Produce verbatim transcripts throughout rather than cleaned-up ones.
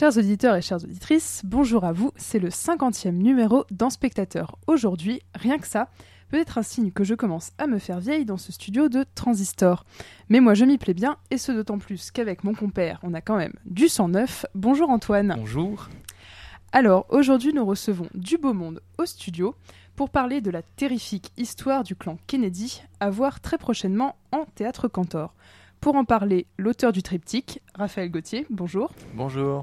Chers auditeurs et chères auditrices, bonjour à vous, c'est le cinquantième numéro d'En Spectateur. Aujourd'hui, rien que ça, peut être un signe que je commence à me faire vieille dans ce studio de Transistor. Mais moi je m'y plais bien, et ce d'autant plus qu'avec mon compère, on a quand même du sang neuf. Bonjour Antoine. Bonjour. Alors, aujourd'hui nous recevons du beau monde au studio pour parler de la terrifique histoire du clan Kennedy, à voir très prochainement en Théâtre Cantor. Pour en parler, l'auteur du triptyque, Raphaël Gauthier, bonjour. Bonjour.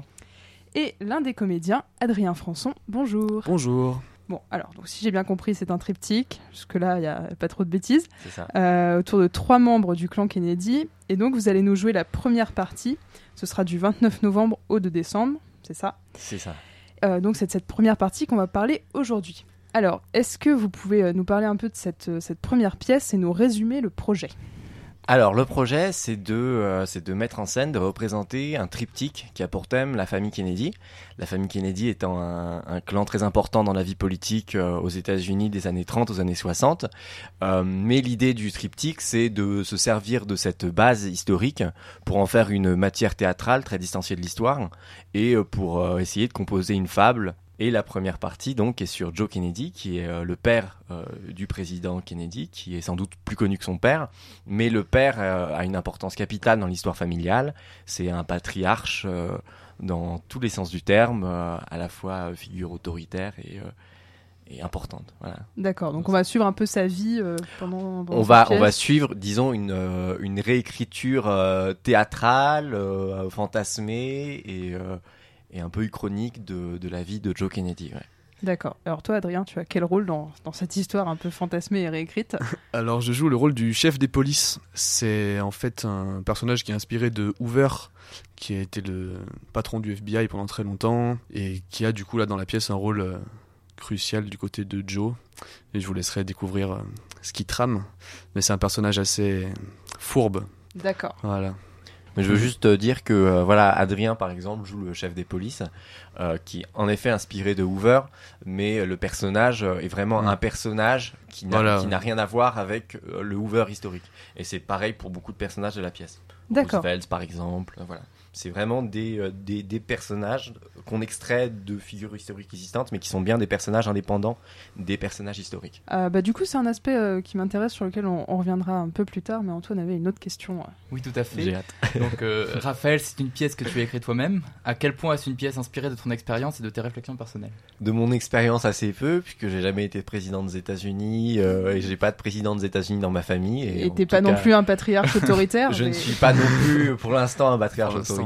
Et l'un des comédiens, Adrien Françon, bonjour. Bonjour. Bon, alors, donc, si j'ai bien compris, c'est un triptyque. Jusque-là, il n'y a pas trop de bêtises. C'est ça. Euh, autour de trois membres du clan Kennedy. Et donc, vous allez nous jouer la première partie. Ce sera du vingt-neuf novembre au deux décembre. C'est ça ? C'est ça. Euh, donc, c'est de cette première partie qu'on va parler aujourd'hui. Alors, est-ce que vous pouvez nous parler un peu de cette, cette première pièce et nous résumer le projet ? Alors, le projet, c'est de, euh, c'est de mettre en scène, de représenter un triptyque qui a pour thème la famille Kennedy. La famille Kennedy étant un, un clan très important dans la vie politique euh, aux États-Unis des années trente aux années soixante. Euh, mais l'idée du triptyque, c'est de se servir de cette base historique pour en faire une matière théâtrale très distanciée de l'histoire et euh, pour euh, essayer de composer une fable. Et la première partie, donc, est sur Joe Kennedy, qui est euh, le père euh, du président Kennedy, qui est sans doute plus connu que son père. Mais le père euh, a une importance capitale dans l'histoire familiale. C'est un patriarche euh, dans tous les sens du terme, euh, à la fois euh, figure autoritaire et, euh, et importante. Voilà. D'accord, donc on va suivre un peu sa vie euh, pendant, pendant on va, cette pièce. On va suivre, disons, une, euh, une réécriture euh, théâtrale, euh, fantasmée et... Euh, et un peu uchronique de, de la vie de Joe Kennedy. Ouais. D'accord. Alors toi, Adrien, tu as quel rôle dans, dans cette histoire un peu fantasmée et réécrite ? Alors je joue le rôle du chef des polices. C'est en fait un personnage qui est inspiré de Hoover, qui a été le patron du F B I pendant très longtemps, et qui a du coup là dans la pièce un rôle euh, crucial du côté de Joe. Et je vous laisserai découvrir euh, ce qu'il trame. Mais c'est un personnage assez fourbe. D'accord. Voilà. Mais je veux juste dire que euh, voilà, Adrien par exemple joue le chef des polices, euh, qui en effet inspiré de Hoover, mais le personnage est vraiment mmh. un personnage qui n'a, voilà. qui n'a rien à voir avec euh, le Hoover historique. Et c'est pareil pour beaucoup de personnages de la pièce. D'accord. Roosevelt par exemple, voilà. C'est vraiment des, euh, des, des personnages qu'on extrait de figures historiques existantes, mais qui sont bien des personnages indépendants des personnages historiques. Euh, bah, du coup, c'est un aspect euh, qui m'intéresse, sur lequel on, on reviendra un peu plus tard, mais Antoine avait une autre question. Oui, tout à fait. J'ai hâte. Donc, euh, Raphaël, c'est une pièce que tu as écrite toi-même. À quel point est-ce une pièce inspirée de ton expérience et de tes réflexions personnelles ? De mon expérience, assez peu, puisque j'ai jamais été président des États-Unis euh, et j'ai pas de président des États-Unis dans ma famille. Et, et t'es pas cas, non plus un patriarche autoritaire. Je mais... ne suis pas non plus, pour l'instant, un patriarche autoritaire.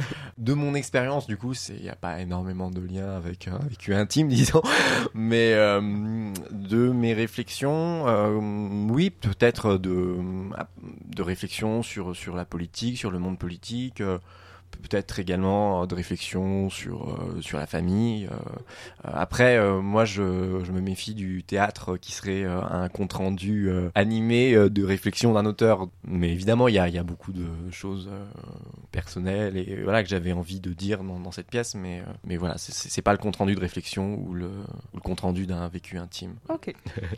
De mon expérience, du coup, il n'y a pas énormément de liens avec un vécu intime, disons, mais euh, de mes réflexions, euh, oui, peut-être de, de réflexions sur, sur la politique, sur le monde politique, euh, peut-être également de réflexion sur euh, sur la famille. Euh, après, euh, moi, je, je me méfie du théâtre qui serait euh, un compte rendu euh, animé euh, de réflexion d'un auteur. Mais évidemment, il y a il y a beaucoup de choses euh, personnelles et voilà que j'avais envie de dire dans, dans cette pièce. Mais euh, mais voilà, c'est, c'est pas le compte rendu de réflexion ou le ou le compte rendu d'un vécu intime. Ok.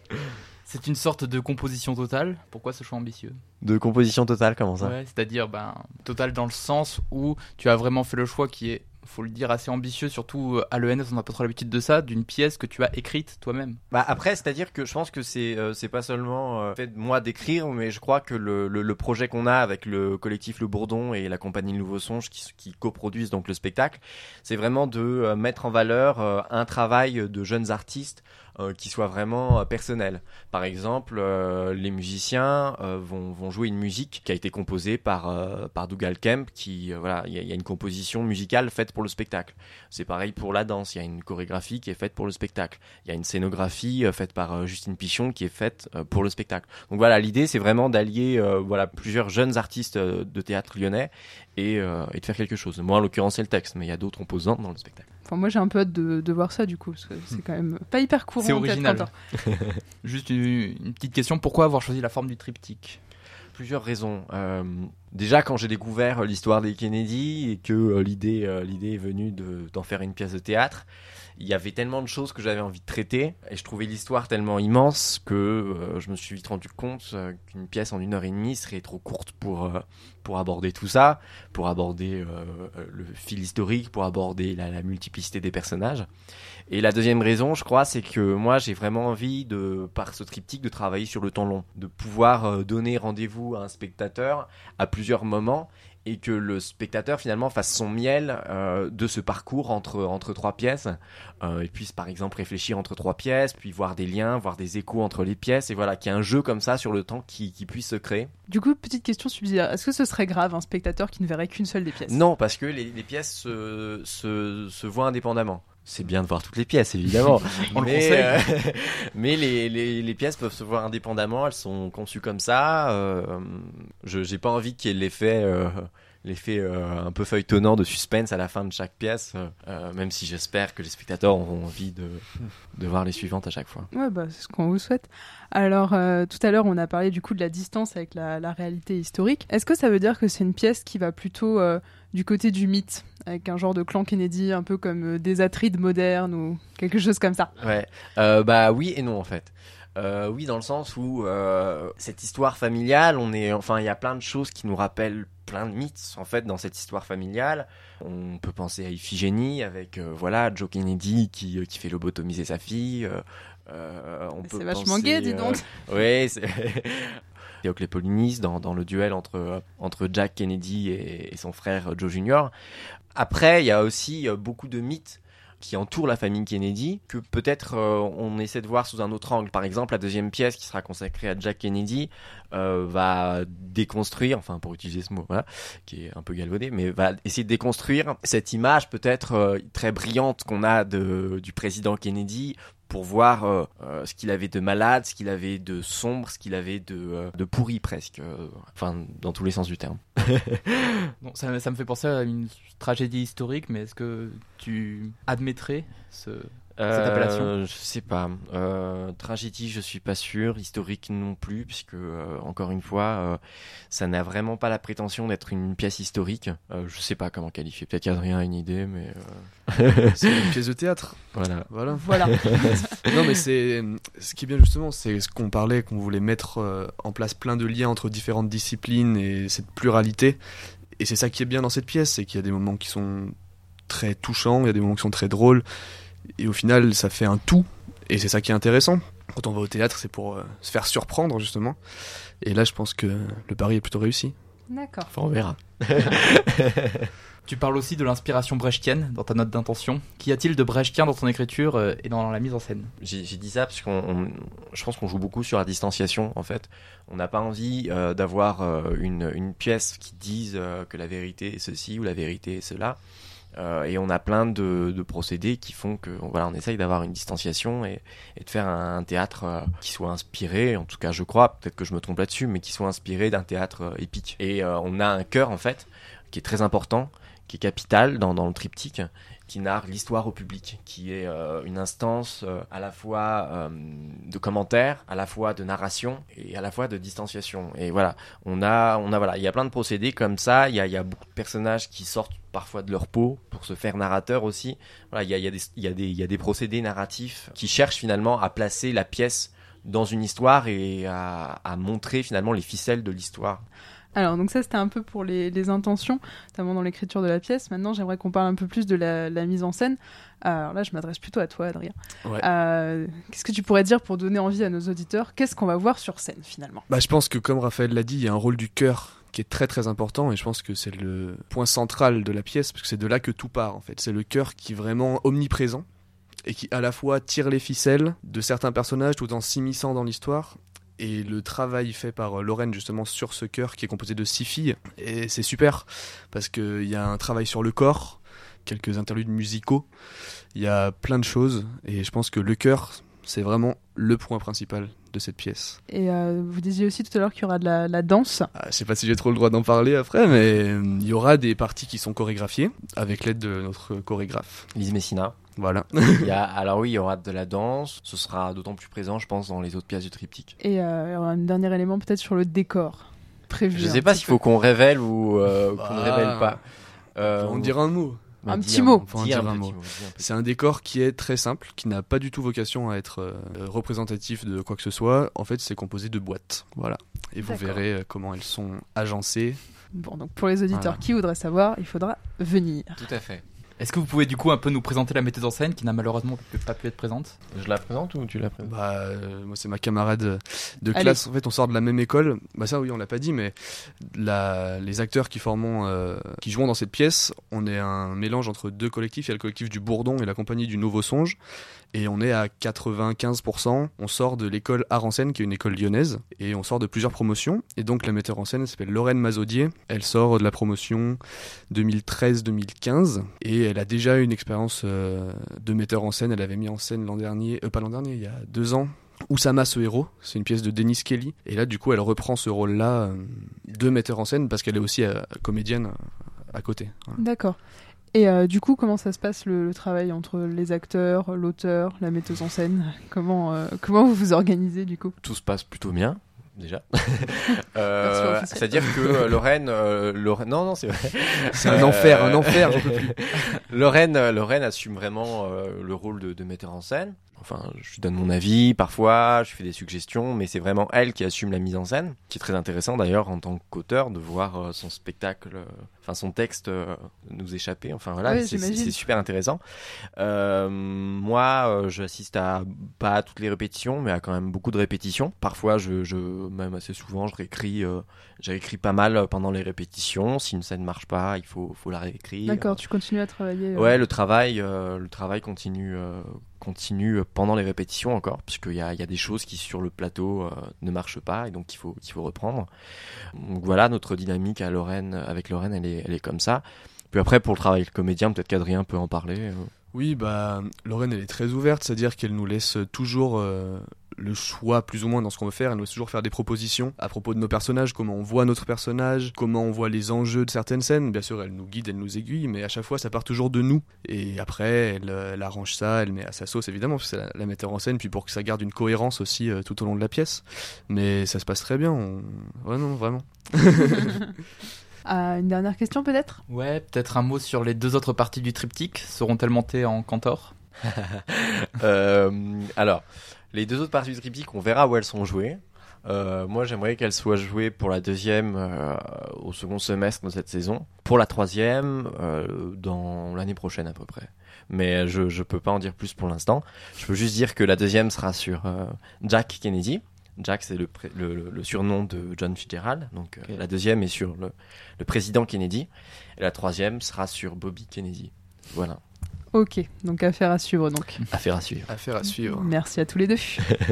C'est une sorte de composition totale. Pourquoi ce choix ambitieux ? De composition totale, comment ça ? Ouais, c'est-à-dire ben, totale dans le sens où tu as vraiment fait le choix qui est, faut le dire, assez ambitieux, surtout à l'E N S, on n'a pas trop l'habitude de ça, d'une pièce que tu as écrite toi-même. Bah après, c'est-à-dire que je pense que c'est euh, c'est pas seulement euh, fait de moi d'écrire, mais je crois que le, le, le projet qu'on a avec le collectif Le Bourdon et la compagnie Le Nouveau Songe qui, qui coproduisent donc le spectacle, c'est vraiment de euh, mettre en valeur euh, un travail de jeunes artistes euh, qui soit vraiment euh, personnel. Par exemple, euh, les musiciens euh, vont, vont jouer une musique qui a été composée par, euh, par Dougal Kemp, qui, euh, voilà, il y, y a une composition musicale faite pour le spectacle. C'est pareil pour la danse, il y a une chorégraphie qui est faite pour le spectacle. Il y a une scénographie euh, faite par euh, Justine Pichon qui est faite euh, pour le spectacle. Donc voilà, l'idée c'est vraiment d'allier euh, voilà, plusieurs jeunes artistes euh, de théâtre lyonnais et, euh, et de faire quelque chose. Moi en l'occurrence c'est le texte, mais il y a d'autres composants dans le spectacle. Enfin, moi j'ai un peu hâte de, de voir ça du coup, parce que c'est quand même pas hyper courant. C'est original. Juste une, une petite question, pourquoi avoir choisi la forme du triptyque ? Plusieurs raisons. Euh, déjà, quand j'ai découvert l'histoire des Kennedy et que euh, l'idée, euh, l'idée est venue de, d'en faire une pièce de théâtre, il y avait tellement de choses que j'avais envie de traiter et je trouvais l'histoire tellement immense que euh, je me suis vite rendu compte euh, qu'une pièce en une heure et demie serait trop courte pour euh, pour aborder tout ça, pour aborder euh, le fil historique, pour aborder la, la multiplicité des personnages. Et la deuxième raison, je crois, c'est que moi, j'ai vraiment envie de, par ce triptyque, de travailler sur le temps long, de pouvoir euh, donner rendez-vous à un spectateur à plusieurs moments et que le spectateur finalement fasse son miel euh, de ce parcours entre, entre trois pièces euh, et puisse par exemple réfléchir entre trois pièces, puis voir des liens, voir des échos entre les pièces et voilà, qu'il y ait un jeu comme ça sur le temps qui, qui puisse se créer. Du coup, petite question subsidiaire, est-ce que ce serait grave un spectateur qui ne verrait qu'une seule des pièces ? Non, parce que les, les pièces se, se, se voient indépendamment. C'est bien de voir toutes les pièces, évidemment. On mais, le conseille. Euh, mais les, les, les pièces peuvent se voir indépendamment, elles sont conçues comme ça. Euh, je j'ai pas envie qu'il y ait l'effet, euh, l'effet euh, un peu feuilletonnant de suspense à la fin de chaque pièce, euh, même si j'espère que les spectateurs auront envie de, de voir les suivantes à chaque fois. Ouais, bah, c'est ce qu'on vous souhaite. Alors, euh, tout à l'heure, on a parlé du coup de la distance avec la, la réalité historique. Est-ce que ça veut dire que c'est une pièce qui va plutôt euh, du côté du mythe, avec un genre de clan Kennedy, un peu comme euh, des Atrides modernes ou quelque chose comme ça ? Ouais, euh, bah oui et non en fait. Euh, oui, dans le sens où euh, cette histoire familiale, on est, enfin, il y a plein de choses qui nous rappellent plein de mythes en fait dans cette histoire familiale. On peut penser à Iphigénie avec euh, voilà Joe Kennedy qui qui fait lobotomiser sa fille. Euh, euh, on Mais peut c'est vachement penser, gay, dis donc. Euh, oui, c'est Théocle Polinis dans dans le duel entre entre Jack Kennedy et, et son frère Joe Junior Après, il y a aussi beaucoup de mythes qui entoure la famille Kennedy, que peut-être euh, on essaie de voir sous un autre angle. Par exemple, la deuxième pièce qui sera consacrée à Jack Kennedy euh, va déconstruire, enfin pour utiliser ce mot, voilà, qui est un peu galvaudé, mais va essayer de déconstruire cette image peut-être euh, très brillante qu'on a de, du président Kennedy pour voir euh, euh, ce qu'il avait de malade, ce qu'il avait de sombre, ce qu'il avait de, euh, de pourri presque, euh, enfin dans tous les sens du terme. Bon, ça, ça me fait penser à une tragédie historique, mais est-ce que tu admettrais ce, cette appellation ? euh, Je sais pas. Euh, tragédie, je suis pas sûr. Historique non plus, puisque euh, encore une fois, euh, ça n'a vraiment pas la prétention d'être une pièce historique. Euh, je sais pas comment qualifier. Peut-être qu'Adrien a une idée, mais euh... c'est une pièce de théâtre. Voilà. Voilà. Voilà. Non, mais c'est ce qui est bien justement, c'est ce qu'on parlait, qu'on voulait mettre euh, en place plein de liens entre différentes disciplines et cette pluralité. Et c'est ça qui est bien dans cette pièce, c'est qu'il y a des moments qui sont très touchants, il y a des moments qui sont très drôles, et au final, ça fait un tout. Et c'est ça qui est intéressant. Quand on va au théâtre, c'est pour euh, se faire surprendre justement. Et là, je pense que le pari est plutôt réussi. D'accord. Enfin, on verra. Tu parles aussi de l'inspiration brechtienne dans ta note d'intention. Qu'y a-t-il de brechtien dans ton écriture euh, et dans la mise en scène ? J'ai, j'ai dit ça parce qu'on, on, je pense qu'on joue beaucoup sur la distanciation en fait. On n'a pas envie euh, d'avoir euh, une, une pièce qui dise euh, que la vérité est ceci ou la vérité est cela. Euh, et on a plein de, de procédés qui font que voilà, on essaye d'avoir une distanciation et, et de faire un, un théâtre euh, qui soit inspiré, en tout cas je crois, peut-être que je me trompe là-dessus, mais qui soit inspiré d'un théâtre euh, épique. Et euh, on a un cœur en fait qui est très important, qui est capital dans, dans le triptyque, qui narre l'histoire au public, qui est euh, une instance euh, à la fois euh, de commentaires, à la fois de narration et à la fois de distanciation. Et voilà, on a, on a voilà, il y a plein de procédés comme ça. Il y a, il y a beaucoup de personnages qui sortent parfois de leur peau pour se faire narrateur aussi. Voilà, il y a, il y a des, il y a des, il y a des procédés narratifs qui cherchent finalement à placer la pièce dans une histoire et à, à montrer finalement les ficelles de l'histoire. Alors, donc ça, c'était un peu pour les, les intentions, notamment dans l'écriture de la pièce. Maintenant, j'aimerais qu'on parle un peu plus de la, la mise en scène. Alors là, je m'adresse plutôt à toi, Adrien. Ouais. Euh, qu'est-ce que tu pourrais dire pour donner envie à nos auditeurs ? Qu'est-ce qu'on va voir sur scène, finalement ? Bah, je pense que, comme Raphaël l'a dit, il y a un rôle du cœur qui est très très important, et je pense que c'est le point central de la pièce, parce que c'est de là que tout part, en fait. C'est le cœur qui est vraiment omniprésent, et qui à la fois tire les ficelles de certains personnages tout en s'immisçant dans l'histoire. Et le travail fait par Lorraine justement sur ce chœur qui est composé de six filles, et c'est super parce qu'il y a un travail sur le corps, quelques interludes musicaux, il y a plein de choses, et je pense que le chœur c'est vraiment le point principal de cette pièce. Et euh, vous disiez aussi tout à l'heure qu'il y aura de la, la danse. Ah, je sais pas si j'ai trop le droit d'en parler après, mais il y aura des parties qui sont chorégraphiées avec l'aide de notre chorégraphe. Lise Messina. Voilà. Il y a, alors oui, il y aura de la danse. Ce sera d'autant plus présent, je pense, dans les autres pièces du triptyque. Et euh, il y aura un dernier élément peut-être sur le décor prévu. Je sais pas s'il faut qu'on révèle ou euh, bah, qu'on ne révèle pas. Euh, on dira un mot. Bah, Un dis petit mot. Faut en dis dire un un petit mot. mot, dis un petit C'est un décor qui est très simple, qui n'a pas du tout vocation à être euh, représentatif de quoi que ce soit. En fait, c'est composé de boîtes. Voilà. Et vous D'accord. verrez euh, comment elles sont agencées. Bon, donc pour les auditeurs Voilà. qui voudraient savoir, il faudra venir. Tout à fait. Est-ce que vous pouvez du coup un peu nous présenter la metteuse en scène qui n'a malheureusement pas pu être présente? Je la présente ou tu la présentes? Bah, euh, moi, c'est ma camarade de Allez. classe. En fait, on sort de la même école. Bah, ça, oui, on l'a pas dit, mais la... les acteurs qui formons, euh, qui jouent dans cette pièce, on est un mélange entre deux collectifs. Il y a le collectif du Bourdon et la compagnie du Nouveau Songe. Et on est à quatre-vingt-quinze pour cent. On sort de l'école Art en scène, qui est une école lyonnaise. Et on sort de plusieurs promotions. Et donc, la metteur en scène, elle s'appelle Lorraine Mazaudier. Elle sort de la promotion deux mille treize deux mille quinze. Et elle a déjà une expérience euh, de metteur en scène. Elle avait mis en scène l'an dernier, euh, pas l'an dernier, il y a deux ans, Oussama ce héros. C'est une pièce de Dennis Kelly. Et là, du coup, elle reprend ce rôle-là euh, de metteur en scène parce qu'elle est aussi euh, comédienne euh, à côté. Voilà. D'accord. Et euh, du coup, comment ça se passe le, le travail entre les acteurs, l'auteur, la metteuse en scène? Comment, euh, comment vous vous organisez du coup? Tout se passe plutôt bien. Déjà. Version euh, officielle. C'est-à-dire que euh, Lorraine, euh, Lorraine, non non c'est vrai. C'est un enfer, un enfer, j'en peux plus. Lorraine, euh, Lorraine assume vraiment euh, le rôle de, de metteur en scène. Enfin, je lui donne mon avis parfois, je fais des suggestions, mais c'est vraiment elle qui assume la mise en scène, qui est très intéressant d'ailleurs en tant qu'auteur de voir euh, son spectacle, euh, enfin son texte euh, nous échapper. Enfin voilà, Ouais, c'est, c'est, j'imagine. c'est super intéressant. Euh, moi, euh, j'assiste à pas à toutes les répétitions, mais à quand même beaucoup de répétitions. Parfois, je, je même assez souvent, je réécris. Euh, j'ai écrit pas mal pendant les répétitions. Si une scène marche pas, il faut, faut la réécrire. D'accord, tu continues à travailler. euh, Ouais, le travail, euh, le travail continue, euh, continue pendant les répétitions encore, puisqu'il y a, il y a des choses qui sur le plateau euh, ne marchent pas et donc il faut, il faut reprendre. Donc voilà, notre dynamique à Lorraine, avec Lorraine, elle est, elle est comme ça. Puis après, pour le travail avec le comédien, peut-être qu'Adrien peut en parler. euh. Oui, bah, Lorraine, elle est très ouverte, c'est-à-dire qu'elle nous laisse toujours euh, le choix, plus ou moins, dans ce qu'on veut faire. Elle nous laisse toujours faire des propositions à propos de nos personnages, comment on voit notre personnage, comment on voit les enjeux de certaines scènes. Bien sûr, elle nous guide, elle nous aiguille, mais à chaque fois, ça part toujours de nous. Et après, elle, elle arrange ça, elle met à sa sauce, évidemment, parce que c'est la, la metteur en scène, puis pour que ça garde une cohérence aussi euh, tout au long de la pièce. Mais ça se passe très bien, on... ouais, non, vraiment. Ah, une dernière question peut-être? Ouais, peut-être un mot sur les deux autres parties du triptyque. Seront-elles montées en cantor? Euh, alors, les deux autres parties du triptyque, on verra où elles sont jouées. Euh, moi, j'aimerais qu'elles soient jouées pour la deuxième euh, au second semestre de cette saison. Pour la troisième, euh, dans l'année prochaine à peu près. Mais je je peux pas en dire plus pour l'instant. Je peux juste dire que la deuxième sera sur euh, Jack Kennedy. Jack, c'est le, pré- le, le, le surnom de John Fitzgerald. Donc, euh, Ok. la deuxième est sur le, le président Kennedy. Et la troisième sera sur Bobby Kennedy. Voilà. Ok, donc affaire à suivre donc. Affaire à suivre. Affaire à suivre. Merci à tous les deux.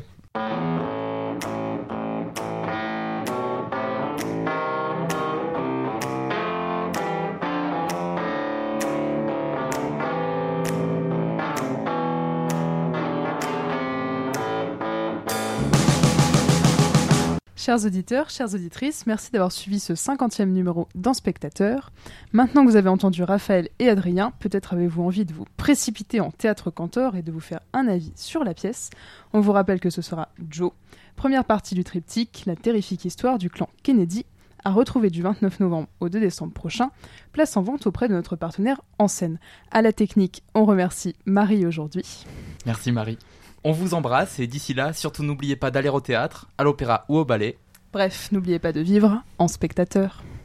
Chers auditeurs, chères auditrices, merci d'avoir suivi ce cinquantième numéro d'En Spectateur. Maintenant que vous avez entendu Raphaël et Adrien, peut-être avez-vous envie de vous précipiter en théâtre cantor et de vous faire un avis sur la pièce. On vous rappelle que ce sera Joe, première partie du triptyque, la terrifique histoire du clan Kennedy, à retrouver du vingt-neuf novembre au deux décembre prochain, place en vente auprès de notre partenaire En Scène. À la technique, on remercie Marie aujourd'hui. Merci Marie. On vous embrasse et d'ici là, surtout n'oubliez pas d'aller au théâtre, à l'opéra ou au ballet. Bref, n'oubliez pas de vivre en spectateur.